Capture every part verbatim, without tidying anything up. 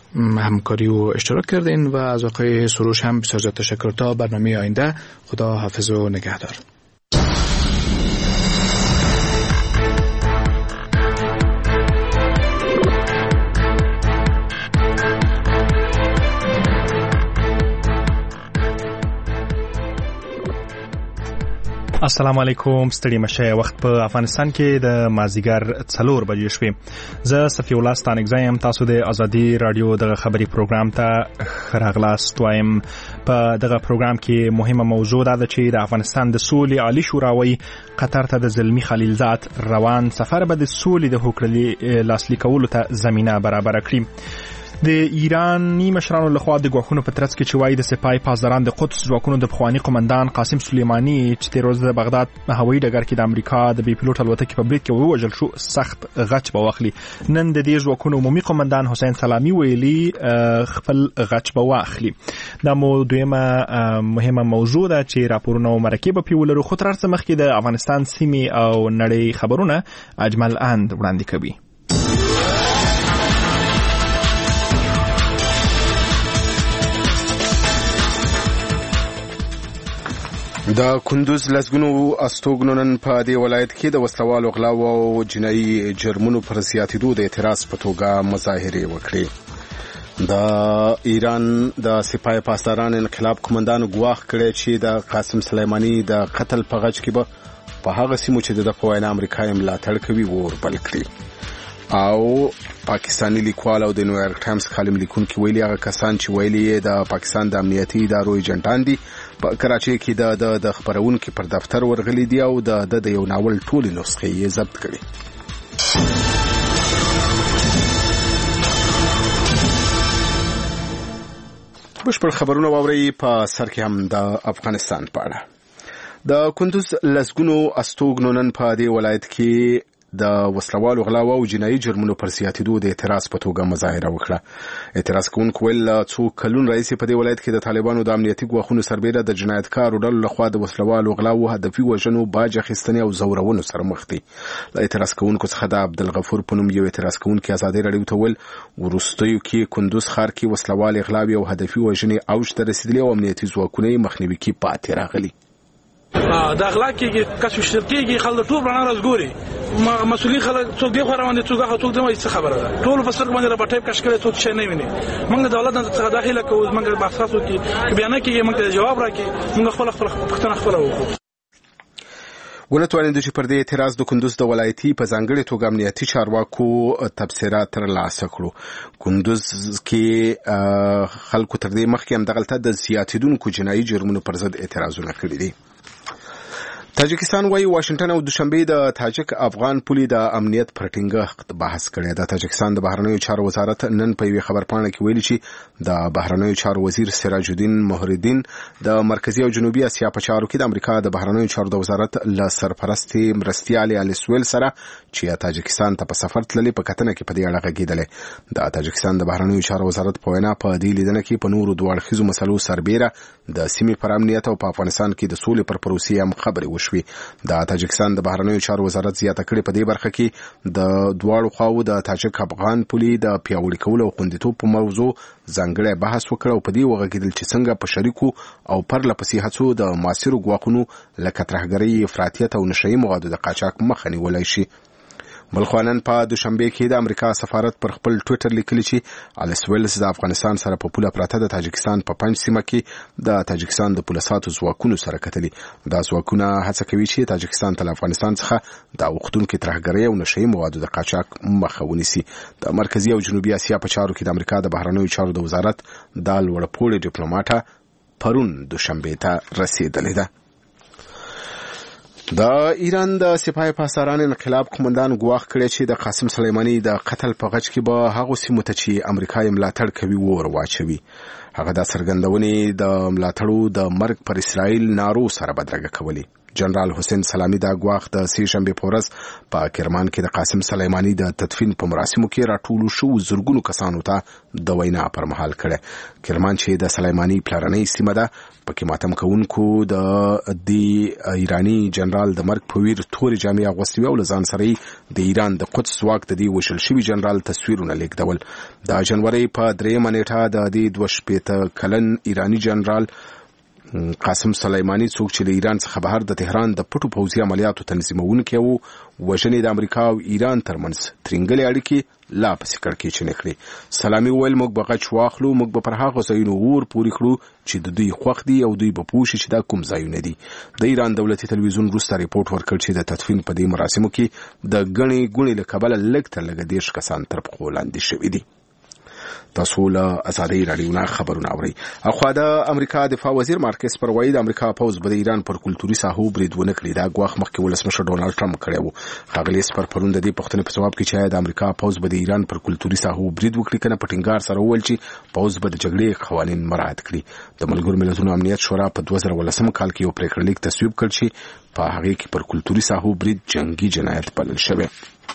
همکاری و اشتراک کردین و از آقای سروش هم بسیار زیاد تشکر. تا برنامه آینده، خدا حافظ و نگهدار. السلام علیکم. ستړي مشه. وخت په افغانستان کې د مازیګر څلور بجې شوې. زه صفی الله ستانکزی یم. تاسو د ازادي رادیو دغه خبري پروګرام ته راغلاست وایم. په دغه پروګرام کې مهمه موضوع ده چې د افغانستان د سولې عالی شورا قطر ته د زلمی خلیلزاد روان سفر به د سولې د هوکړې لاسلیک کولو ته زمینه برابر کړي. د ایرانی مشرانو لخوا د غوښونو په ترڅ کې چې وایي د سپای پاسداران د قدس ځواکونو د پخوانی قومندان قاسم سلیمانی چې تیر ورځ د بغداد هوایي ډګر کې د امریکا د بي پیلوټ الوتکې په برید کې ووژل شو سخت غچ به واخلي. نن د دې ځواکونو عمومي قومندان حسین سلامی ویلي خپل غچ به واخلي. دا مو دویمه مهمه موضوع ده چې راپورونه او مرکې به پیولرو. خو تر څه مخکې د افغانستان سیمې او نړۍ خبرونه اجمل اند وړاندې کوي. د کندوز لسګونو استوګنو نن په دې ولایت کې د وسلوالو غلاو او جنایي جرمونو پر زیاتېدو د اعتراض په توګه مظاهرې وکړې. د ایران د سپای پاسداران انقلاب قومندان ګواښ کړی چې د قاسم سلیمانی د قتل په غچ کې به په هغه سیمو چې د په امریکا یې ملاتړ کوي اور بل کړي. او پاکستانی لیکوال او د نیویارک ټایمز کالم لیکونکي ویلي هغه کسان چې ویلي د پاکستان د امنیتي ادارو ایجنټان دي په کراچۍ کې د د خبرونکو پر دفتر ورغلي دي او د د یو ناول ټولې نسخې یې ضبط کړي. بشپړ خبرونه واوري. په سر کې هم د افغانستان په اړه د کندوز لسګونو استوګنو نن په دې ولایت کې د وسلوالو غلاو او جنایي جرمونو پر زیاتېدو د اعتراض په توګه مظاهره وکړه. اعتراض کوونکو ویل څو کلون رئیس په دې ولایت کې د طالبانو د امنیتي ګواښونو سربېره د جنایتکارو ډلو لخوا د وسلوالو غلاو، هدفي وژنو، باج اخیستنې او زورونو سره مخ دي. له اعتراض کوونکو څخه د عبدالغفور په نوم یو اعتراض کوونکی ازادي راډیو ته ویل وروستیو کې کندوز ښار کې وسلوالې غلاوې او هدفي وژنې اوج ته رسېدلې او امنیتي ځواکونه یې مخنیوي کې پاتې راغلي. د اخلاق کې کس شرکیږي خلک ټول رانه راځګوري مسؤلین خلک څوک دی خو روان دي څوک څوک دی څه خبره ده ټول په سر باندې را پټه کش کړي څوک شي نه ویني. موږ د دولت څخه داخله کوو موږ بحثات وکړي بیان کې موږ جواب راکړي موږ خپل خپل پښتنه خپل وکړو. ونتوانید چې پر دې اعتراض د کندوز د ولایتي په ځانګړي توګه امنیتي چارواکو تبصرات ترلاسه کړو. کندوز کې خلکو تر دې مخکې هم دغلته د زیاتیدونکو جنایي جرمونو پر ضد اعتراضونه کړي دي. تاجکستان وايي واشنگټن او دوشنبه د تاجک افغان پولي د امنیت پر ټینګښت بحث کړی. د تاجکستان د بهرنیو چارو وزارت نن په یوه خبرپاڼه کې ویلي چې د بهرنیو چارو وزیر سراج الدین مهردین د مرکزی او جنوبي اسیا په چارو کې د امریکا د بهرنیو چارو د وزارت له سرپرستي مرستیال الیسویل سره چې تاجکستان ته په سفر تللی په کتنه کې په دې اړه غږیدل. د تاجکستان د بهرنیو چارو وزارت په وینا په دې لیدنه کې په نورو دوه اړخیزو مسلو سربېره د سیمې پر امنیت او په افغانستان کې د سولې پر پروسې هم خبرې وشوې. د تاجکستان د بهرنیو چارو وزارت زیاته کړې په دې برخه کې د دواړو خواو د تاجک افغان پولي د پیاوړي کولو او خوندیتوب په موضوع ځانګړی بحث وکړ او په دې وغږیدل چې څنګه په شریکو او پرله پسې هڅو د معاصرو ګواښونو لکه ترهګرۍ، افراطیت او نشهیي موادو د قاچاق مخه نیولی شي. بلخوانن په دوشنبه کې د امریکا سفارت پر خپل ټویټر لیکلی چې الیسویلز د افغانستان سره په پوله پراته د تاجکستان په پنځ سیمه کې د تاجکستان د پولیساتو ځواکونو سره کتلي. دا ځواکونه هڅه کوي چې تاجکستان ته افغانستان څخه د اوښتونکو ترهګرۍ او نشهیي موادو د قاچاق مخه ونیسي. د مرکزی او جنوبي اسیا په چارو کې د امریکا د بهرنیو چارو د وزارت د لوړپوړي ډیپلوماټه پرون دوشنبه ته رسیدلې ده. د ایران د سپاه پاسداران انقلاب قومندان ګواښ کړی چې د قاسم سلیمانی د قتل په غچ کې به هغه سیمو ته چې امریکا یې ملاتړ کوي اور واچوي. هغه د څرګندونې د ملاتړو د مرګ پر اسرائیل نارو سره بدرګه کولی. جنرال حسین سلامي دا غواخ د سې شنبه په ورځ په کرمان کې د قاسم سلیماني د تدفین په مراسمو کې راټول شو زرګونو کسانو ته د وینا پر مهال کړه. کرمان چې د سلیماني پلارنۍ سیمه ده پکې ماتم کوونکو د دی ایرانی جنرال د مرګ په ویر توري جامع اغوستي او لزان سره د ایران د قدس واک د دی وشل شوی جنرال تصویرونه لیکدول. د جنوري په درېمه نیټه د دې دوه شپېته کلن ایرانی جنرال قاسم سلیماني څوک چې له ایران څخه بهر د تهران د پټو پوځي عملیاتو تنظیمونکي وو وژنې د امریکا او ایران ترمنځ ترنګلې اړیکې لا پسې کړکېچنې کړې. سلامي وویل موږ به غچ واخلو، موږ به پر هغو ځایونو اور پورې کړو چې د دوی خوښ دي او دوی به پوه شي چې دا کوم ځایونه دي. د ایران دولتي تلویزیون وروسته ریپورټ ورکړ چې د تدفین په دې مراسمو کې د ګڼې ګوڼې له کبله لږ تر لږه دېرش کسان تر پښو لاندې شوي دي. تاسو له ازادي رادیو نه خبرونه اورئ. اخوا د امریکا دفاع وزیر مارکس پر وایي د امریکا پوز به د ایران پر کلتوري ساحو برید ونه کړي. دا غواخ مخکې ولسمشر ډونالد ټرمپ کړی وو. ښاغلی سپر پرون د دې پوښتنې په ځواب کې چې د امریکا پوز به د ایران پر کلتوري ساحو برید وکړي کنه په ټینګار سره وویل چې پوز به د جګړې قوانین مراعات کړي. د ملګرو ملتونو امنیت شورا په دوه زره ولسم کال کې یو پریکړه لیک تصویب کړ چې په هغه کې پر کلتوري ساحو برید جنگي جنایت بلل شوی.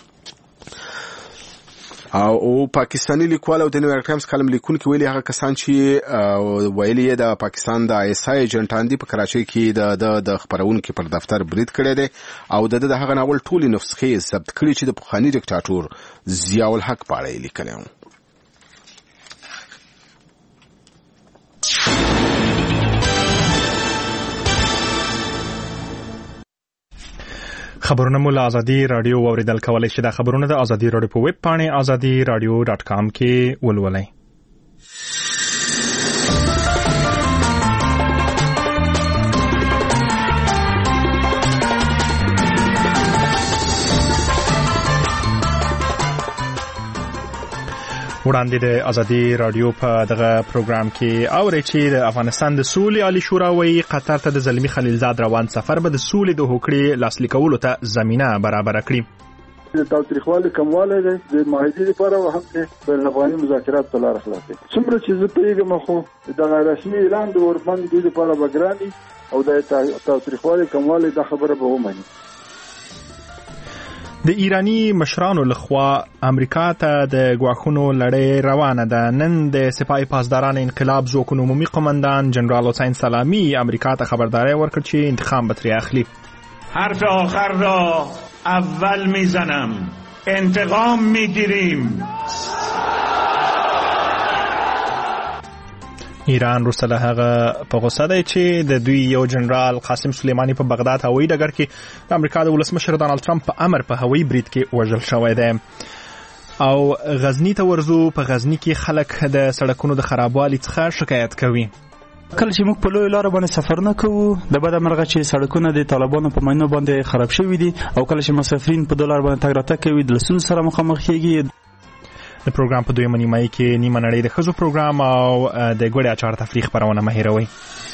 او پاکستانی لیکوال او د نیویارک ټایمز کالم لیکونکي ویلي هغه کسان چې ویلي د پاکستان د آی اس آی ایجنټان دي په کراچۍ کې د د خبرونکو پر دفتر برید کړی دی او د دغه ناول ټولې نسخې ثبت کړي چې د پخواني ډیکټاتور ضیاء الحق په اړه لیکلی و. خبرونه مو له ازادي رادیو اوریدل کولای شي. دا خبرونه د ازادي رادیو په ویب پاڼه ازادي رادیو ډاټ کام کې ولولئ. وړاندې د ازادي رادیو په دغه پروګرام کې اورئ چې د افغانستان د سولې عالی شورا وایي قطر ته د زلمی خلیلزاد روان سفر به د سولې د هوکړې لاسلیک کولو ته زمینه برابره کړي. د تاوتریخوالي کموالی دی د معاهدې لپاره او هم د بین الافغاني مذاکرات په لاره خلاصوي. څومره چې زه پوهېږم خو دغه رسمي اعلان د اوربند دوی لپاره به ګران وي او د تاوتریخوالي کموالی دا خبره به ومني. د ایرانی مشرانو لخوا امریکا ته د ګواښونو لړۍ روانه ده. نن د سپاه پاسداران انقلاب ځواکونو عمومي قماندان جنرال حسین سلامی امریکا ته خبرداری ورکړ چې انتقام به ترې اخلي. حرف آخر را اول میزنم، انتقام میگیریم. ایران وروسته له هغه په غوسه دی چې د دوی یو جنرال قاسم سلیماني په بغداد هوایي ډګر کې د امریکا د ولسمشر ډانلډ ټرمپ په امر په هوایي برید کې وژل شوی دی. او غزنی ته ورځو. په غزنی کې خلک د سړکونو د خرابوالي څخه شکایت کوي. کله چې موږ په لوی لار باندې سفر نه کوو د بده مرغه چې سړکونه د طالبانو په ماینو باندې خراب شوي دي او کله چې مسافرین په دلار باندې تګ راتګ کوي د لسونو سره مخامخ کېږي. د پروګرام په دویمه نیمایي کې نیمه نړۍ د ښځو پروګرام او د ګوړې اچار تفریح خپرونه مه هېروئ.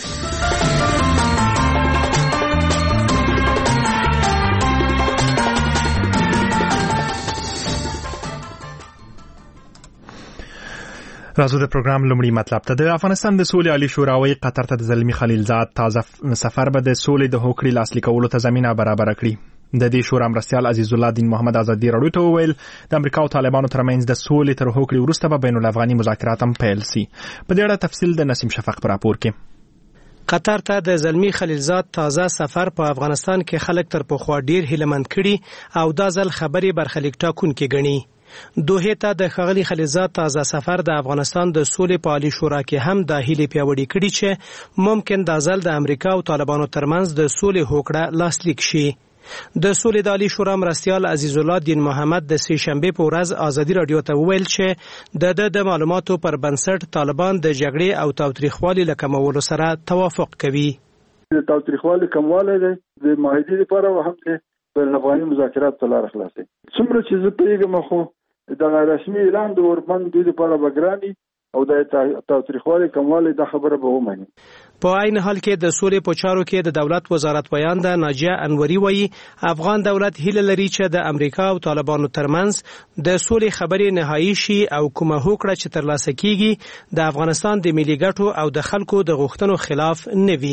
راځو د پروګرام لومړی مطلب ته. د افغانستان د سولې عالی شورا وایي قطر ته د زلمی خلیلزاد تازه سفر به د سولې د هوکړې لاسلیک کولو ته زمینه برابره کړي. د دې شورا مرستیال عزیز الله دین محمد ازادي رادیو ته وویل د امریکا او طالبانو ترمنځ د سولې تر هوکړې وروسته به بین الافغاني مذاکرات هم پیل شي. په دې اړه تفصیل د نسیم شفق په راپور کې. قطر ته د زلمی خلیلزاد تازه سفر په افغانستان کې خلک تر پخوا ډیر هیلمند کړي او دا ځل خبرې برخلیک ټاکونکي ګڼي. دوه ته د ښاغلي خلیلزاد تازه سفر د افغانستان د سولې په عالی شورا کې هم د هیلې پیاوړي کړي چې ممکن دا ځل د امریکا او طالبانو ترمنځ د سولې هوکړه لاسلیک شي. د سولې د عالی شورا مرستیال عزیز الله دین محمد د سې شنبه په ورځ ازادي رادیو ته وویل چې د د معلوماتو پر بنسټ طالبان د جګړې او تاوتریخوالي له کمولو سره توافق کوي. د تاوتریخوالي کموالی دی د معاهدې لپاره او هم د بین الافغاني مذاکرات په لاره خلاصوي. څومره چې زه پوهېږم خو دغه رسمي اعلان د اوربند دوی لپاره به ګران وي او د تاوتریخوالي کموالی دا خبره به ومني. په عین حال کې د سولې په چارو کې د دولت وزارت بیان د ناجیه انوري وایي افغان دولت هیله لري چې د امریکا او طالبانو ترمنځ د سولې خبرې نهایي شي او کومه هوکړه چې ترلاسه کیږي د افغانستان د ملي ګټو او د خلکو د غوښتنو خلاف نه وي.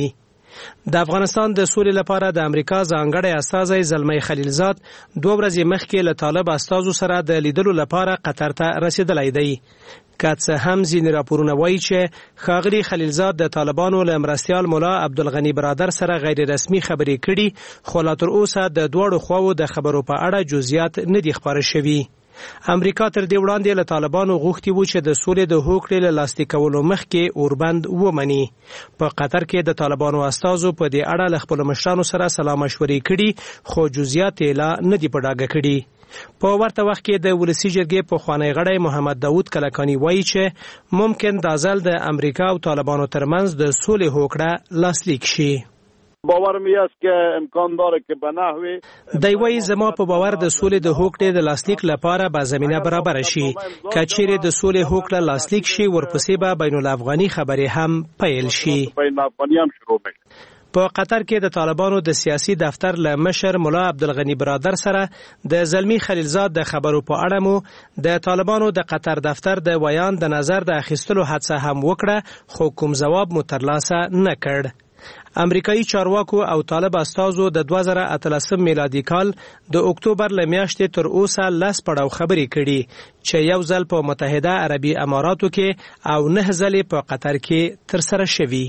د افغانستان د سولې لپاره د امریکا ځانګړی استازی زلمی خلیلزاد دوه ورځې مخکې له طالب استازو سره د لیدلو لپاره قطر ته رسیدلی دی. که څه هم ځینې راپورونه وایي چې ښاغلي خلیلزاد د طالبانو له مرستیال ملا عبدالغني برادر سره غیر رسمي خبرې کړي، خو لا تر اوسه د دواړو خواوو د خبرو په اړه جزئیات نه دي خپاره شوي. امریکا تر دې وړاندې له طالبانو غوښتي وو چې د سولې د هوکړې له لاسلیک کولو مخکې اوربند ومني. په قطر کې د طالبانو استازو په دې اړه له خپلو مشرانو سره سلا مشورې کړي، خو جزئیات یې لا نه دي په ډاګه کړي. په ورته وخت کې د ولسی جرګې پخوانی غړی محمد داود کلکانی وایي چې ممکن دا ځل د امریکا او طالبانو ترمنځ د سولې هوکړه لاسلیک شي. باور می است که امکان داره که به نحوی دی وایي زما په باور د سولې د هوکړې د لاسلیک لپاره به زمینه برابر شي. که چیرې د سولې هوکړه لاسلیک شي، ورپسې به بین الافغاني خبرې هم پیل شي. بین الافغاني هم شروع شي. په قطر کې د طالبانو د سیاسي دفتر له مشر ملا عبدالغني برادر سره د زلمی خلیلزاد د خبرو په اړه مو د طالبانو د قطر دفتر د ویان د نظر د اخیستلو هڅه هم وکړه، خو کوم ځواب مو ترلاسه نه کړ. امریکایي چارواکو او طالب استازو د دوه زره اتلسم میلادي کال د اکتوبر له میاشتې تر اوسه لس پړاو خبرې کړي چې یو ځل په متحده عربي اماراتو کې او نه ځلې په قطر کې ترسره شوي.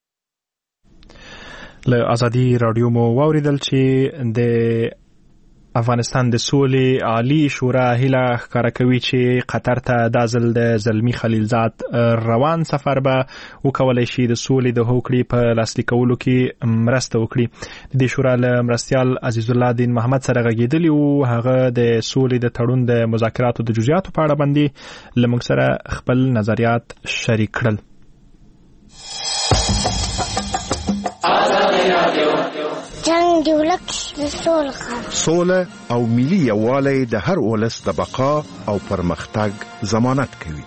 له ازادي رادیو مو واوریدل چې د افغانستان د سولې عالی شورا هیله ښکاره کوي چې قطر ته د ځل د زلمی خلیلزاد روان سفر به وکولای شي د سولې د هوکړې په لاسلیک کولو کې مرسته وکړي. د دې شورا له مرستیال عزیز الله دین محمد سره غږېدلی وو. هغه د سولې د تړون د مذاکراتو د جزئیاتو په اړه باندې له موږ سره خپل نظریات شریک کړل. جنگ دی ولک د سول خبر سوله او ملي یووالی د هر ولس د بقا او پرمختګ ضمانت کوي.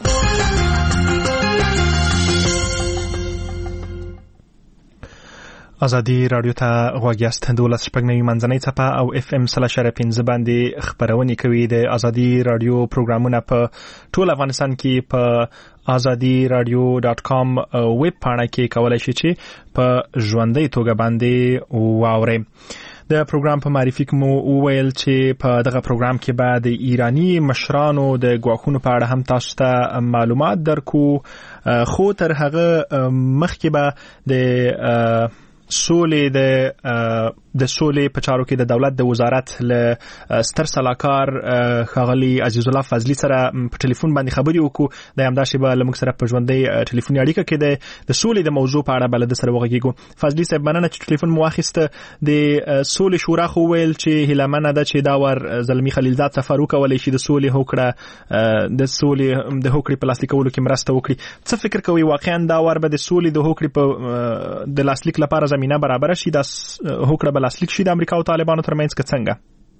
ازادي رادیو ته غوږ یاست. دولس شپږ نوي منځنۍ څپه او اف ام سل اشاره پنځه باندې خپرونې کوي. د ازادي رادیو پروګرامونه په ټول افغانستان کې په ازادي رادیو ډاټ کام ویب پاڼه کې کولای شي چې په ژوندۍ توګه باندې واورئ. د پروګرام په معرفي کې مو وویل چې په دغه پروګرام کې به د ایرانی مشرانو د ګواښونو په اړه هم تاسو ته معلومات درکو، خو تر هغه مخکې به د سولې د د سولې په چارو کې د دولت د وزارت له ستر سلاکار ښاغلي عزیز الله فضلي سره په ټلیفون باندې خبرې وکړو. د همداسې به له موږ سره په ژوندۍ ټلیفوني اړیکه کې د د سولې د موضوع په اړه به له ده سره وغږېږو. فضلي صاحب، مننه چې ټلیفون مو واخیسته. د سولې شورا خو ویل چې هیله ده چې دا ور زلمی خلیلزاد سفر وکولی شي د سولې هوکړه د سولې د هوکړې په لاسلیک کولو کې مرسته وکړي. څه فکر کوئ واقعا دا ور به د سولې د هوکړې په د لاسلیک لپاره زمینه برابره شي، دا هوکړه لاسلیک شي د امریکا او طالبانو ترمنځ که څنګه؟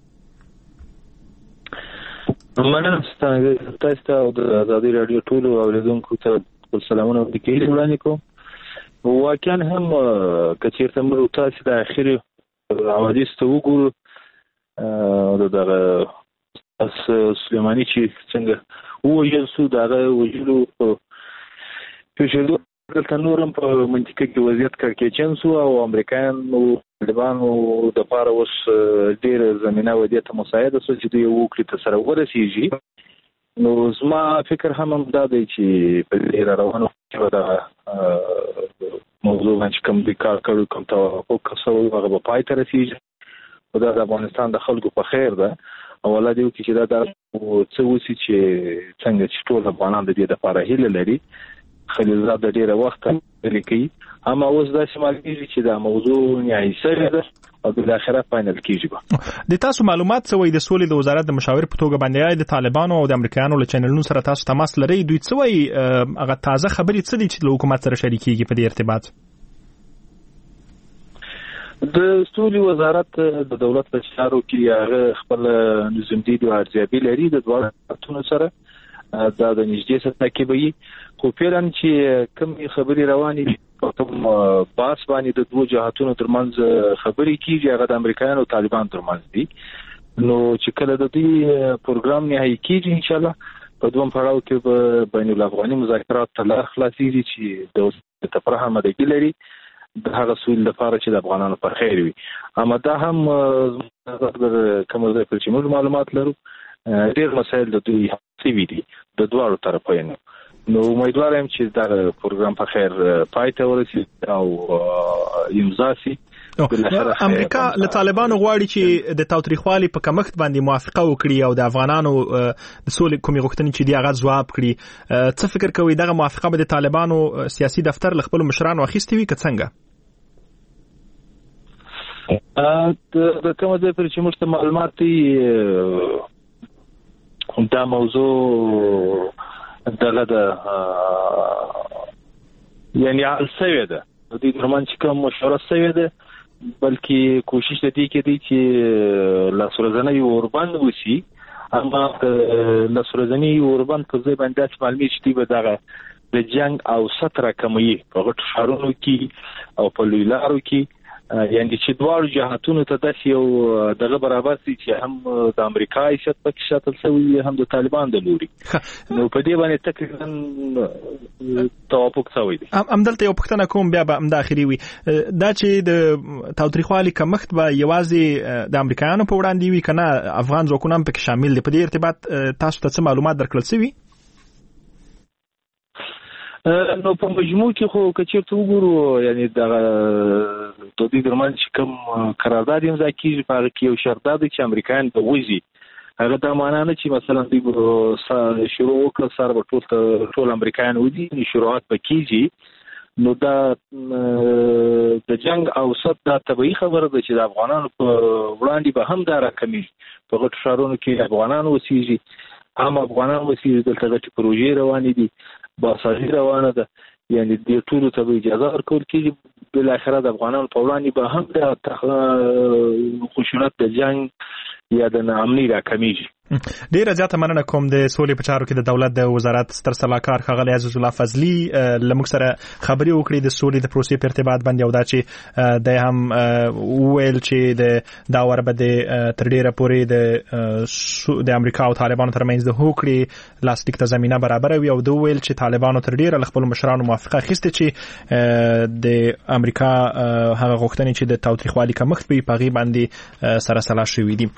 مننه تاسو ته او د ازادي رادیو ټولو اوریدونکو ته خپل سلامونه وکړي وړاندې کوم. واقعا هم که چېرته موږ تاسو د اخري حوادث ته وګورو، دغه سلیماني چې څنګه ووژل سو، دغه وژلو پېښېدو دلته نورم په منطقه کې وضعیت کړکېچن سو او امریکایانو طالبانو د پاره اوس ډېره زمینه وضعیت مساعده سو چې دوی وکړي ته سره ورسېږي. نو زما فکر هم دا دی چې په دې روانو کې دا موضوع باندې کوم د کار کړو کوم توافق کسو هغه په پای ته رسېږي. دا د افغانستان د خلکو په خیر ده او الله دې وکړي چې دا د څه وسي چې څنګه چې ټول افغانان د دې لپاره هیله لري. خلیلزاد د ډیره وخت لیکي، اما اوس دا شمال کېږي چې دا موضوع نهایي سره ده او د اخرت فاینل کېږي. د تاسو معلومات څه وایي د سولې د وزارت د مشاور په توګه باندې د طالبانو او د امریکایانو له چینلونو سره تاسو تماس لرئ؟ دوی څه وایي؟ هغه تازه خبرې څه دي چې له حکومت سره شریکېږي په دې ارتباط؟ د سولې وزارت د دولت په چارو کې هغه خپل نظامدید او ارزیابي لري د دوه وزارتونو سره، دا د نږدې سره تعقیبوي. خو پیران چې کوم خبرې روانې دي کوم باس باندې د دوه جهاتونو ترمنځ خبرې کیږي، هغه د امریکایانو او طالبان ترمنځ دي. نو چې کله د دې پروګرام نهایي کیږي ان شاء الله په دوم پړاو کې به بین الافغاني مذاکرات ته لار خلاصېږي چې د تفاهم مدګي لري د هغه سویل لپاره چې د افغانانو په خیر وي. اما دا هم کوم ځای پر چې موږ معلومات لرو ډېر مسایل د دوی سوي دي د دواړو طرفینو. نو امیدوار یم چې دا پروګرام په خیر پای ته ورسېږي او امضا شي. امریکا له طالبانو غواړي چې د تاوتریخوالي په کمښت باندې موافقه وکړي او د افغانانو د سولې کومې غوښتنې چې دی هغه ځواب کړي. څه فکر کوي دغه موافقه به د طالبانو سیاسي دفتر له خپلو مشرانو اخیستې وي که څنګه؟ د کومه ځای پورې چې موږ ته معلومات دي دا موضوع دغه د یعنی حل شوې ده د دې ترمن چې کوم مشوره شوې ده بلکې کوشش دې کې دي چې لاسورزنې اوربند وسی. اما لاسورزنې اوربند په ځای باندې چې معلومات شتي به دغه د جنگ او ستره کمی په غټ شهرونو کې او په لوی لارو کې یعنی چې دوه جهاتونو ته د یو دغه برابر سي چې هم د امریکا حیثیت پکې شاتل شوی هم د طالبان د لوري. نو په دې باندې تقریبا توافق شوی دی. ام دلته یو پښتنه کوم بیا به ام داخلي وي دا چې د تاوتریخوالي کمښت به یوازې د امریکایانو په وړاندې وي کنه افغان ځواکونه هم پکې شامل دي. په دې ارتباط تاسو ته څه معلومات درکړل شوي؟ نو په مجموع کې خو کچېرته وګورو یعنی د دوی درمان چې کوم قرارداد امضا کیږي په هغه کې یو شرط دی چې امریکایان به وځي. هغه دا معنا نه چې مثلا دوی شروع وکړه سره به ټول ټول امریکایان وځي شروعات به کیږي. نو دا د جنگ او صد دا طبيعي خبره ده چې د افغانانو په وړاندې به هم دا راکمیږي. په غټو ښارونو کې افغانان اوسېږي هم افغانان اوسېږي دلته غټې پروژې روانې دي باسازي روانه ده یعنی دې ټولو ته به اجازه ورکول کېږي. بالاخره د افغانانو په وړاندې به هم د خشونت د جنگ یا د ناامنۍ راکمیږي. ډیره زیاته مننه کوم د سولې په چارو کې د دولت د وزارت ستر سلاکار ښاغلی عزیز الله فضلي لموږ سره خبرې وکړې د سولې د پروسې په ارتباط باندې او دا چې د هم وویل چې د دا ور به د تر ډیره پورې د د امریکا او طالبانو ترمنځ د هوکړې لاسلیک ته زمینه برابر وي او د ویل چې طالبانو تر ډیره له خپل مشرانو موافقه اخیستې چې د امریکا هغه غوښتنې چې د تاوتریخوالي کمښت په پغی باندې سره سلا شوې دي.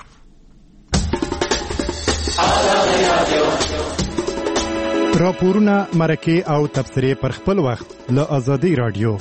راپورونه مرکه او تبصره پر خپل وخت له آزادي رادیو.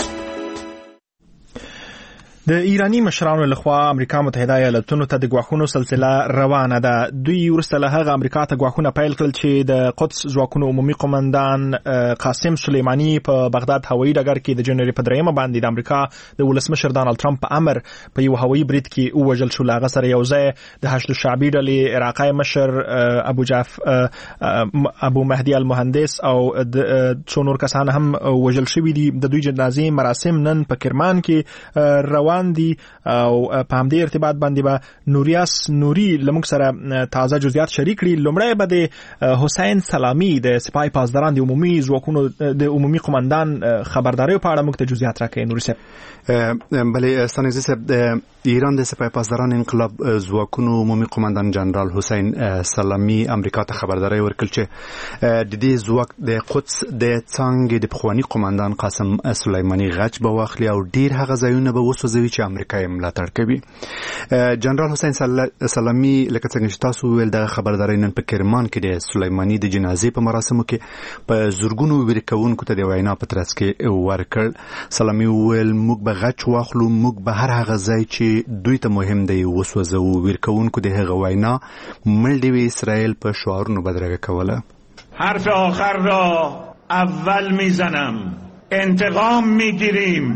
د ایرانی مشرانو لخوا امریکا متحده ایالاتونو ته د غواخونو سلسله روانه ده. دوی ورسته له هغه امریکا ته غواخونه پیل کړل چې د قدس ځواکونو عمومي قومندان قاسم سلیمانی په بغداد هوایي ډګر کې د جنوري په دریمه باندې د امریکا د ولسمشر ډانلډ ټرمپ په امر په یو هوایي برید کې ووژل شو. هغه سره یو ځای د حشد الشعبي ډلې عراقي مشر ابو جعف ابو مهدي المهندس او څو نور کسان هم وژل شوي دي. د دوی جنازې مراسم نن په کرمان کې روان دي او په همدې ارتباط باندې به نوریاس نوري لموږ سره تازه جزئیات شریک کړي. لومړی به د حسین سلامی د سپاه پاسداران د عمومي ځواکونو د عمومي قومندان خبرداري په اړه موږ ته جزئیات راکړي. نوري صاحب بله ستانیزه صاحب د ایران د سپاه پاسداران انقلاب ځواکونو عمومي قومندان جنرال حسین سلامی امریکا ته خبرداري ورکړل چې د دې ځواک د قدس د څنګه د پخوانی قومندان قاسم سلیمانی غچ به واخلي او ډیر هغه ځایونه به وسوځوي چې امریکا یې ملاتړ کوي. جنرال حسین سلامی لکه څنګه چې تاسو ویل د خبرداري نن په کرمان کې د سلیمانی د جنازې په مراسمو کې په زورګونو ویرکونکو ته د وینا په ترڅ کې ورکړ. سلامی ویل موږ به غچ واخلو موږ به هر هغه ځای چې دوی ته مهم دی وسوځو. ویرکونکو د هغه وینا مل دی اسرائیل په شعارونو بدرګه کوله. حرف آخر را اول میزنم انتقام میگیریم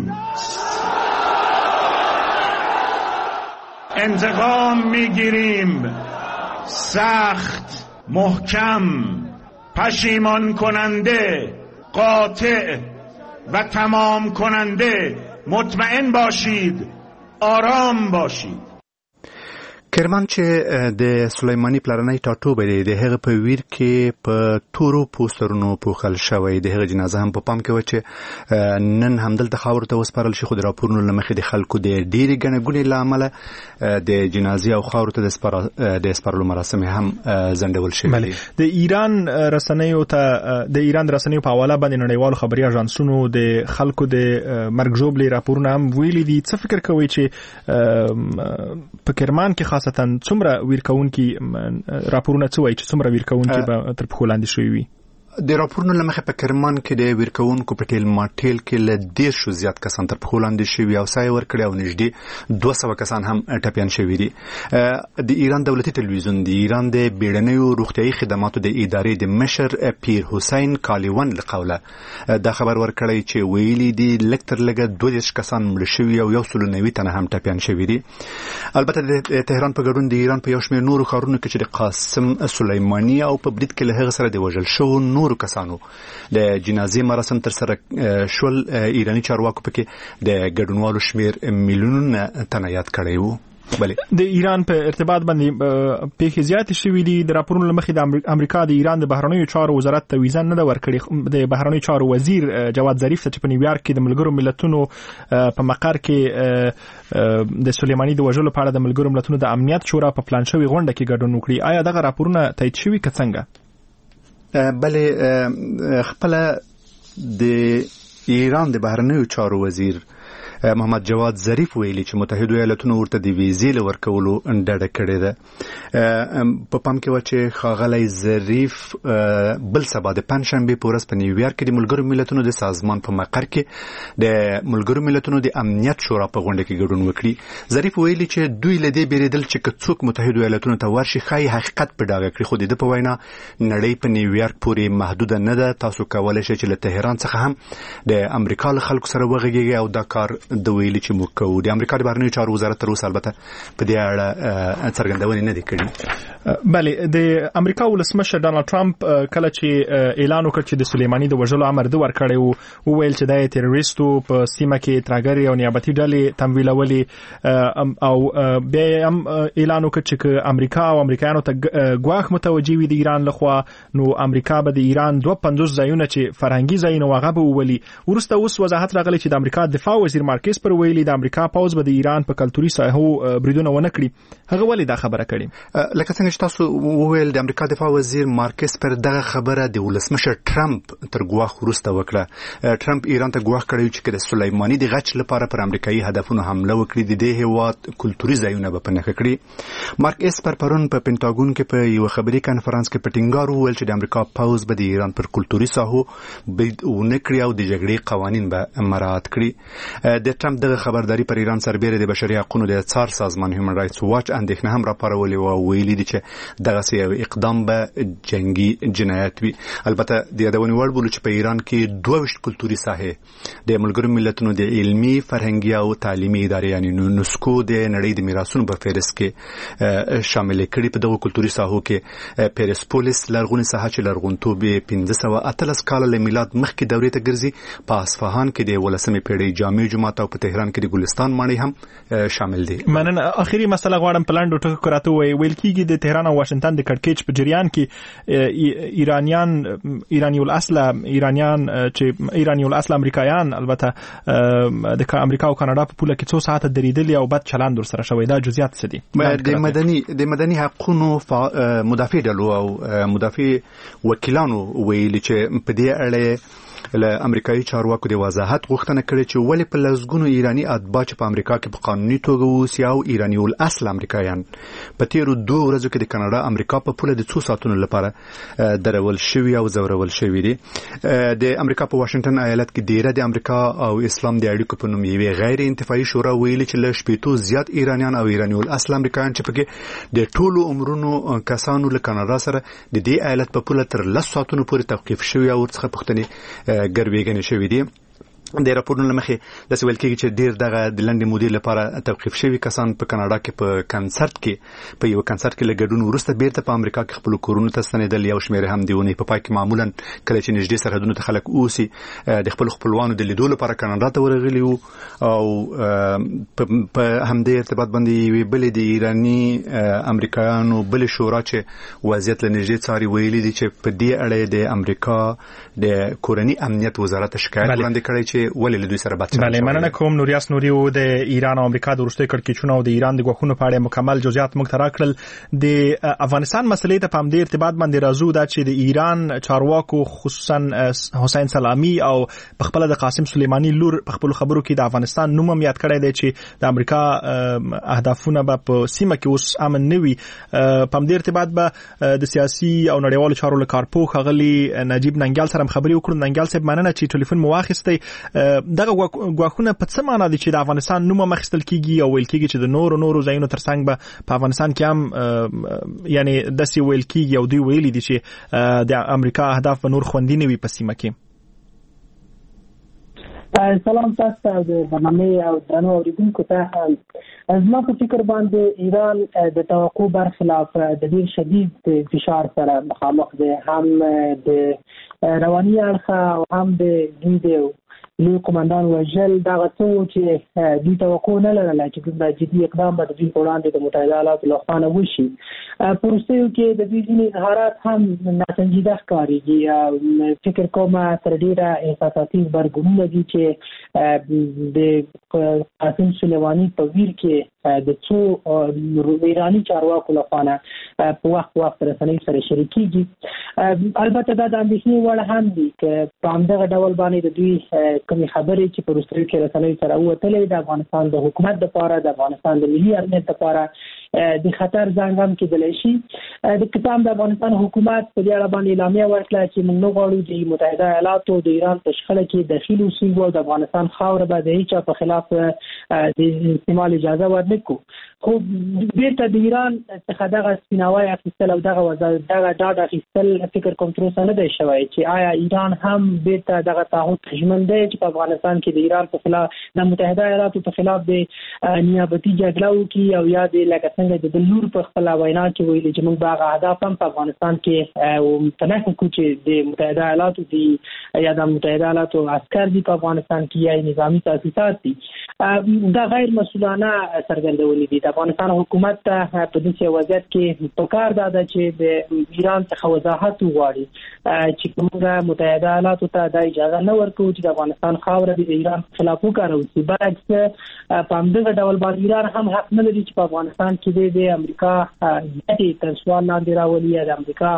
انتقام میگیریم سخت محکم پشیمان کننده قاطع و تمام کننده. مطمئن باشید آرام باشید. کرمان چې د سلیمانی پلرنۍ ټاټوبه دی د هغه په ویر کې په تورو پوسټرونو پوښل شوی د هغه جنازه هم په پام کې و چې نن همدلته خاورو ته وسپارل شي خو د راپورونو له مخې د خلکو د ډېرې ګڼې ګوڼې له امله د جنازې او خاورو ته د سپارلو مراسم هم ځنډول شوي دي. د ایران رسنیو ته د ایران رسنیو په حواله باندې نړیوالو خبري اژانسونو د خلکو د مرګ ژوبلې راپورونه هم ویلي دي. څه فکر کوئ چې په کرمان کې خاصتا څومره ویرکونکي راپورونه څه وایي چې څومره ویرکونکي به تر پښو لاندې شوي وي؟ د راپورونو له مخې په کرمان کې د ویرکونکو په ټیل ماټیل کې له دېرشو زیات کسان تر پښو لاندې شوي او ساه یې ورکړې او نږدې دوه سوه کسان هم ټپیان شوي دي. د ایران دولتي تلویزیون د ایران د بیړنیو روغتیایي خدماتو د ادارې د مشر پیر حسین کالیون له قوله دا خبر ورکړی چې ویلي دي لږ تر لږه دوه دېرش کسان مړه شوي او یو سل نوي تنه هم ټپیان شوي دي. البته د تهران په ګډون د ایران په یو شمېر نورو ښارونو کې چې د قاسم سلیماني او په برید کې له هغه سره د وژل شوو نورو کسانو د جنازې مراسم تر سره شول. ایرانی چارواکو پکې د ګډونوالو شمیر میلیونونه تنه یاد کړی وو. د ایران په ارتباط باندې پیښې زیاتې شوې دي. د راپورونو له مخې د امریکا د ایران د بهرنیو چارو وزارت ته ویزه نه ده ورکړې. د بهرنیو چارو وزیر جواد ظریف ته چې په نیویارک کې د ملګرو ملتونو په مقر کې د سلیمانی د وژلو په اړه د ملګرو ملتونو د امنیت شورا په پلان شوې غونډه کې ګډون وکړي. آیا دغه راپورونه تایید شوي که څنګه؟ بلې خپله د ایران د بهرنیو چارو وزیر محمد جواد ظریف ویلي چې متحده ایالاتونو ورته د ویزې له ورکولو ډډه کړې ده. په پام کې و چې ښاغلی ظریف بل سبا د پنجشنبې په ورځ په نیویارک کې د ملګرو ملتونو د سازمان په مقر کې د ملګرو ملتونو د امنیت شورا په غونډه کې ګډون وکړي. ظریف ویلي چې دوی له دې بیریدل چې که څوک متحده ایالاتونو ته ورشي ښایي حقیقت په ډاګه کړي. خو د ده په وینا نړۍ په نیویارک پورې محدوده نه ده. تاسو کولی شئ چې له تهران څخه هم د امریکا له خلکو سره وغږیږئ او دا کار د ویلي چې موږ کوو. د امریکا د بهرنیو چارو وزارت تر اوسه البته په دې اړه څرګندونې نه دي کړي. بله، د امریکا ولسمشر ډانلډ ټرمپ کله چې اعلان وکړ چې د سلیمانی د وژلو امر ده ورکړی وو، وویل چې د تروریستو په سیمه کې ترهګرې او نیابتي ډلې تمویلولې او بیا هم اعلان وکړ چې امریکا او امریکایانو ته ګواښ متوجه وي د ایران لخوا، نو امریکا به د ایران دوه پنځوس ځایونه چې فرهنګي ځایونه هغه به وولي. وروسته اوس وضاحت راغلی چې د امریکا دفاع وزیر مارکس پر ویلي د امریکا پوځ به د ایران په کلتوري ساحو بریدونه ونه کړي. هغه ولې دا خبره کړې؟ لکه څنګه چې تاسو وویل د امریکا دفاع وزیر مارکس پر دغه خبره د ولسمشر ټرمپ تر ګواښ وروسته وکړه. ټرمپ ایران ته ګواښ کړی چې د سلیمانی د غچ لپاره پر امریکایي هدفونو حمله وکړي د دې هیواد کلتوري ځایونه به په نښه کړي. مارکس پر پرون په پینټاګون کې په یو خبري کانفرنس کې په ټینګار وویل چې د امریکا پوځ به د ایران پر کلتوري ساحو برید ونه کړي او د جګړې قوانین به مراعات کړي. د ټرمپ دغه خبرداري پر ایران سربېره د بشري حقوقو د څار سازمان هیومن رایټس واچ اندېښنه هم راپارولې وه او ویلي دي چې دغسې یو اقدام به جنګي جنایت وي. البته د یادونې وړ بولو چې په ایران کې دوه ویشت کلتوري ساحې د ملګرو ملتونو د علمي فرهنګي او تعلیمي ادارې یعنې نسکو د نړۍ د میراثونو په فهرست کې شامل کړي. په دغو کلتوري ساحو کې پیرسپولیس لرغونې ساحه چې لرغونتوب یې پنځه سوه اتلس کاله له میلاد مخکې دورې ته ګرځي، په اصفهان کې د ولسمې پیړۍ جامع جومات او په تهران کې د ګلستان ماڼۍ هم شامل دي. مننه. اخیری مسله غواړم په لاندو ټکو کې راته ووایي. ویل کېږي د تهران او واشنگټن د کړکېچ په جریان کې ایرانیان ایرانی الاصل ایرانیان چې ایرانی الاصل امریکایان البته د امریکا او کاناډا په پوله کې څو ساعت درېدلي او بد چلند ورسره شوی. دا جزئیات څه دي؟ د مدني د مدني حقوقو مدافع ډلو او مدافع وکیلانو ویلي چې په دې اړه له امریکایي چارواکو د وضاحت غوښتنه کړې چې ولې په لسګونو ایرانی اتباع چې په امریکا کې په قانوني توګه اوسي او ایرانی الاصل امریکایان په تیرو دوه ورځو کې د کاناډا امریکا په پوله د څو ساعتونو لپاره درول شوي او ځورول شوي دي. د امریکا په واشنگټن ایالت کې ډیره د امریکا او اسلام د اړیکو په نوم یوې غیر انتفاعي شورا ویلي چې له شپېتو زیات ایرانیان او ایرانی الاصل امریکایان چې پکې د ټولو عمرونو کسانو له کاناډا سره د دې ایالت په پوله تر لس ساعتونو پورې توقیف شوي او ورڅخه پوښتنې ګروېږنې شوې دي. د راپورونو مخې د سویل کې چې ډیر دغه د لنډې مودې لپاره توقيف شوی کسان په کاناډا کې په کنسرت کې په یو کنسرت کې لګډون ورسته بیرته په امریکا کې خپل کورونو ته ستنېدل. یو شمېر هم دیونه په پای کې معمولا کله چې نږدې سرحدونو ته خلک اوسي د خپل خپلوانو د لیدو لپاره کاناډا ته ورغلي وو او په همدې ارتباط باندې وی بل د ایرانی امریکایانو بل شورا چې وضعیت لنږدې څاري ویلي دي چې په دې اړه د امریکا د کورنی امنیت وزارت شکایت وړاندې کړی چې ولې له دوی سره بحث بله مننه کوم نوریاس نوري و د ایران او امریکا د وروستي کړکېچونو او د ایران د غوښتنو په اړه مکمل جزئیات موږ ته راکړل. د افغانستان مسلې ته په همدې ارتباط باندې راځو دا چې د ایران چارواکو خصوصا حسین سلامی او په خپل د قاسم سلیمانی لور په خپل خبرو کې د افغانستان نوم هم یاد کړی دی چې د امریکا اهدافونه به په سیمه کې اوس امن نه وي. په همدې ارتباط به د سیاسي او نړیوالو چارو له کارپوه ښاغلي نجیب ننګیال سره خبرې وکړو. ننګیال صاحب مننه چې ټلیفون مو واخیستی. دغه غواخونه په څه معنا دي چې د افغانستان نوم مخستل کیږي او ویل کیږي چې د نورو نورو ځایونو ترڅنګ به په افغانستان کې هم یعنی داسې ویل کیږي او دوی ویلي دي چې د امریکا اهداف به نور خوندي نه وي په سیمه کې. سلام تاسو د برنامه او درنو اوریدونکو ته. زما په فکر باندې ایران د توقع برخلاف د ډیر شدید فشار سره مخامخ دی، هم د رواني اړخ او هم د دوی د لوی قومندان وژل. دغه څه چې دوی توقع نه لرله چې د جدي اقدام به د دوی په وړاندې د متحده ایالاتو له خوا نه وشي. په وروستیو کې د دوی ځینې اظهارات هم ناسنجیده ښکارېږي. فکر کوم تر ډېره احساساتي غبرګونونه دي چې د قاسم سلیماني په ویر کې د څو ایراني چارواکو له خوا نه په وخت وخت رسنیو سره شریکېږي. البته دا د اندېښنې وړ هم دي که په همدغه ډول باندې د دوی کومې خبرې چې په وروستیو کې رسنیو سره ووتلې د افغانستان د حکومت دپاره د افغانستان د ملي امنیت دپاره د خطر زنګ هم کېدلی شي. د کتاب د افغانستان حکومت په دې اړه باندې اعلامیه ورکړه چې موږ نه غواړو د متحده ایالاتو د ایران په شخړه کې دخیل اوسو او د افغانستان خاوره به د هیچا په خلاف د استعمال اجازه ورنه کو. خو بیرته د ایران څخه دغه سپیناوی اخیستل او دغه دغه ډاډ اخیستل فکر کوم تر اوسه نه دی شوی چې آیا ایران هم بیرته دغه تعهد ژمن دی چې په افغانستان کې د ایران په خلاف د متحده ایالاتو په خلاف د نیابتي جګړه وکړي او یا د لکه څنګه د بلور په خپل وینا کې ویلي چې موږ به هغه اهداف هم په افغانستان کې تنه کوو چې د متحده ایالاتو دي یا د متحده ایالاتو عسكر دي په افغانستان کې یا نظامی تاسیسات دي. دا غیر مسؤلانه څرګندونې دي. د افغانستان حکومت ته په دې وضعیت کې پکار ده چې د ایران څخه وضاحت وغواړي چې کومه متحده ایالاتو ته د اجازه نه ورکوي چې د افغانستان خاوره د ایران خلاف وکاروي. برعکس په همدغه ډول باندې ایران هم حق نه لري چې په افغانستان کې د امریکا ګټې تر سوال لاندې راولي یا د امریکا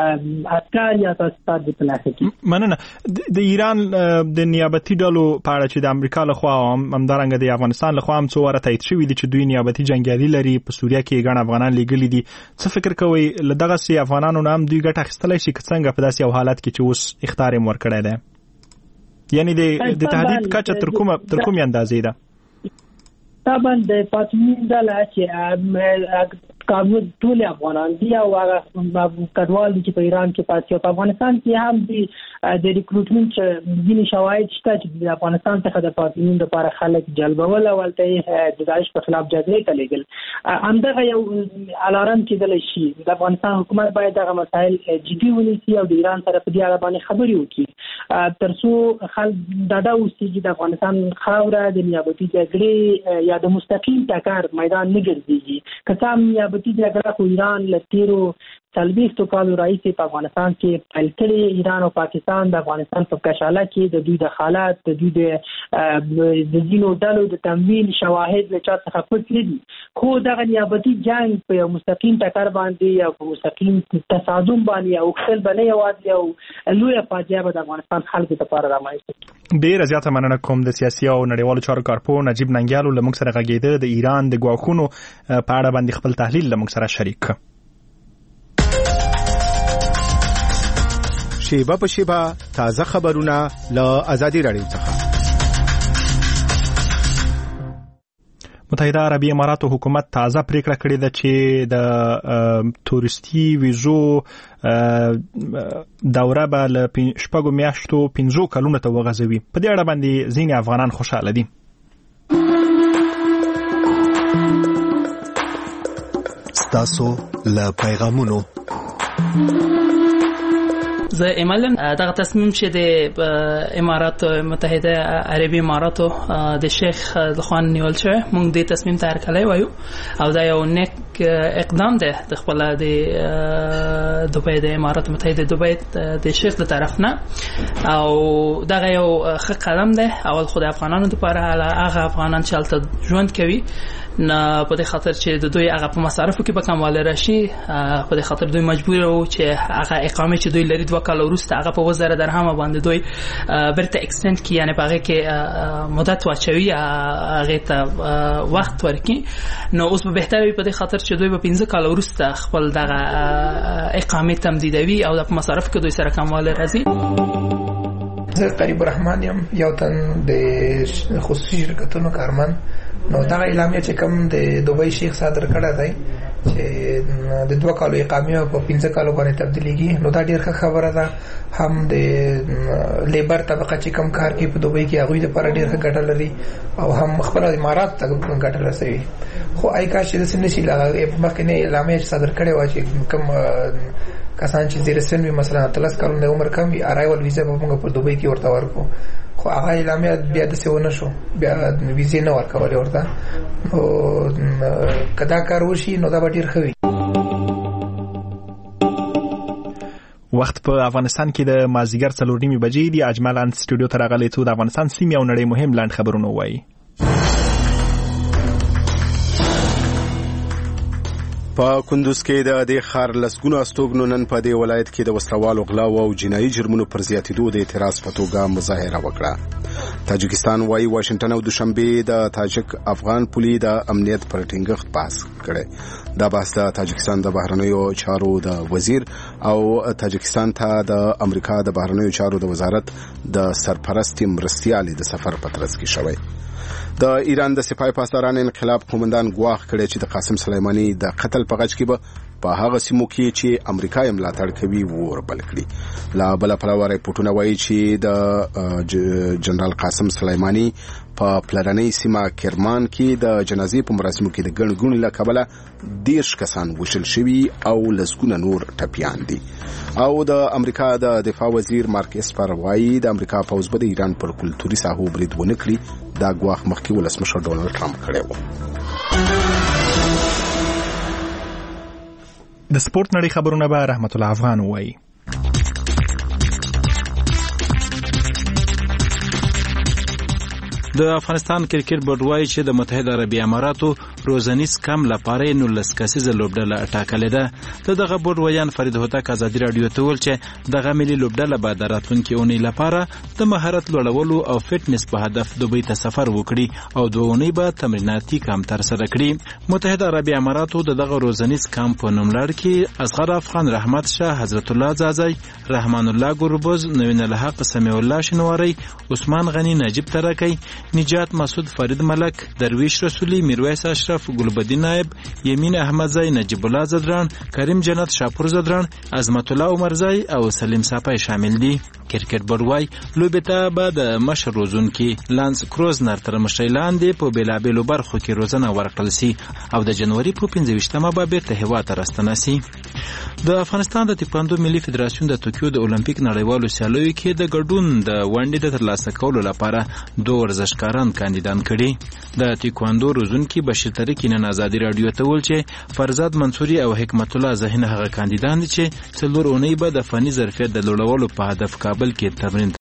عسكر یا تاسیسات د پناه کوي. مننه. د ایران د نیابتي ډلو په اړه چې د امریکا لخوا همدارنګه د افغانستان لخوا هم څو واره تایید شوي دي چې دوی نیابتي جنګیالي لري په سوریه کې ګڼ افغانان لېږلي دي. څه فکر کوئ له دغسې افغانانو نه هم دوی ګټه اخیستلی شي که څنګه په داسې یو حالت کې چې اوس اخطار یې ورکړی دی؟ یعنی د تهدید کچه تر کومه تر کومې اندازې ده؟ طبعا د فاطمین ډله چې قانون ټول افغانان دي او هغه کډوال دي چې په ایران کې پاتې او په افغانستان کې هم دي د ریکروټمنټ ځینې شواهد شته چې د افغانستان څخه د فاطمین لپاره خلک جلبول او ولته د داعش په خلاف جګړې ته لېږل. همدغه یو الارم کېدلی شي. د افغانستان حکومت باید دغه مسایل جدي ونیسي او د ایران سره په دې اړه باندې خبرې وکړي تر څو خلک ډاډه اوسي چې د افغانستان خاوره د نیابتي جګړې یا د مستقیم ټکر میدان نه ګرځېږي. که څه هم نیابتي جګړه خو ایران له تېرو څلوېښتو کالو راهیسې په افغانستان کې پیل کړې. ایران او پاکستان د افغانستان په کشاله کې د دوی د حالات د دوی د ځینو ډلو د تمویل شواهد له چا څخه پټ نه دي. خو دغه نیابتي جنګ په یو مستقیم ټکر باندې یا په مستقیم تصادم باندې اوښتل به نه یوازې یو لویه فاجعه به د افغانستان خلکو لپاره رامنځته کړي. ډېره زیاته مننه کوم د سیاسي او نړیوالو چارو کارپوه نجیب ننګیال له موږ سره غږېده د ایران د ګواښونو په اړه باندې خپل تحلیل له موږ سره شریک کړ. شیبه په شیبه تازه خبرونه له آزادي رادیو څخه. متحده عربي اماراتو حکومت تازه پریکړه کړې ده چې د تورستي ویزو دوره به له شپږو میاشتو پنځو کلونو ته وغځوي. په دې اړه باندې ځینې افغانان خوشاله دي. ستاسو له پیغامونو زه ایمالم دغه تصمیم چې د امارات متحده عربي اماراتو د شیخ لخوا نیول شوی، موږ دې تصمیم ته هرکلی وایو او دا یو نیک اقدام دی د خپل د دوبۍ د امارات متحده دوبۍ د شیخ د طرف نه، او دغه یو ښه قدم دی. اول خو د افغانانو لپاره هغه افغانان چې هلته ژوند کوي نه په دې خاطر چې د دوی هغه په مصارفو کې به کموالی راشي، په دې خاطر دوی مجبور وو چې هغه اقامه چې دوی لري دوه کاله وروسته هغه په اووه زره درهم باندې دوی بیرته اکسټنډ کړي، یعنې په هغې کې مدت واچوي، هغې ته وخت ورکړي. نو اوس به بهتره وي په دې خاطر چې دوی به پنځه کاله وروسته خپل دغه اقامې تمدیدوي او د په مصارفو کې دوی سره کموالی راځي. زه قریب الرحمن یم، یو تن د خصوصي شرکتونو کارمند. نو دغه اعلامیه چې کوم د دوبۍ شیخ صادر کړی دی چې د دوه کالو اقامې په پنځه کالو باندې تبدیلیږي، نو دا ډېر ښه خبره ده. هم د لیبر طبقه چې کوم کار کوي په دوبۍ کې هغوی لپاره ډېر ښه ګټه لري او هم خپله امارات ته ګټه رسوي. خو ای کاش چې داسې نه شي، مخکې اعلامیه چې صادر کړې وه چې کوم کسان چې زیر سن وي، مثلا اتلس کلونه عمر کم وي، ارایول ویزه به موږ په دوبۍ کې ورته ورکړو، خو هغه اعلامیه بیا داسې ونه شو، بیا ویزې نه ورکولې ورته. نو که دا کار وشي نو دا به ډېر ښه وي. وخت په افغانستان کې د مازدیګر څلور نیمې بجې دي. اجمل ان سټوډیو ته راغلی څو د افغانستان سیمې او نړۍ مهم لاند خبرونه وایي. په کندوز کې د دې ښار لسګونو استوګنو نن په دې ولایت کې د وسلوالو غلاو او جنایي جرمونو پر زیاتېدو د اعتراض په توګه مظاهره وکړه. تاجکستان وايي واشنگټن او دوشنبه د تاجک افغان پولي د امنیت پر ټینګښت بحث کړي. دا بحث د تاجکستان د بهرنیو چارو د وزیر او تاجکستان ته د امریکا د بهرنیو چارو د وزارت د سرپرستی مرستیالي د سفر په ترڅ کې شوی. د ایران د سپاه پاسداران انقلاب قومندان ګواښ کړی چې د قاسم سلیماني د قتل په غچ کې به په هغه سیمو کې چې امریکا یې ملاتړ کوي اور بل کړي. لا بل پلوه راپورټونه وایي چې د جنرال قاسم سلیماني په پلرنۍ سیمه کرمان کې د جنازې په مراسمو کې د ګڼ ګوڼې له کبله دېرش کسان وژل شوي او لسګونه نور ټپیان دي. او د امریکا د دفاع وزیر مارک اسپر وایي د امریکا پوځ به د ایران پر کلتوري ساحو برید ونه کړي. دا ګواښ مخکې ولسمشر ډونالډ ټرمپ کړی و. د سپورت نړۍ خبرونه به رحمت الله افغان وایي. د افغانستان کرکټ بورډ وایي چې د متحده عربي اماراتو روزنیز کم لپاره نولس کسیزه لوبډله ټاکلې ده. دغه بورډ ویان فرید هوتک ازادي رادیو ته ویل چې دغه ملي لوبډله به د راتلونکي اونۍ لپاره د مهارت لوړولو او فټنس په هدف دوبۍ ته سفر وکړي او دوه اونۍ به تمریناتي کام ترسره کړي. متحده عربي اماراتو دغه روزنیز کم په نوملړ کې اصغر افغان رحمت شاه، حضرت الله زازی، رحمان الله ګوربز، نوین الحق سمیع الله شنواری، عثمان غنی، نجیب ترکی، نجات مسعود، فرید ملک، درویش رسولی، میرویس اشرف، گلبدین نائب، یمین احمدزی، نجیب الله زدران، کریم جنت شاپور زدران، عظمت الله عمرزی او سلیم صافی شامل دي. کرکټ بورډ وایي لوبې ته به د مشر روزونکي لانس کروزنر تر مشرۍ لاندې په بېلابېلو برخو کې روزنه ورکړل سي او د جنوري په پنځه ویشتمه به بیرته هېواد ته راستنه سي. د افغانستان د تکواندو ملي فدراسیون د توکیو د اولمپیک نړیوالو سیالیو کې د ګډون د ونډې د ترلاسه کولو لپاره دوه ورزشکاران کاندیدان کړي. د تکواندو روزونکي بشیر طریق نن ازادي رادیو ته ویل چې فرزاد منصوري او حکمت الله ذهین هغه کاندیدان دي چې څلور اونۍ به د فني ظرفیت د لوړولو په هدف کابل کې تمرین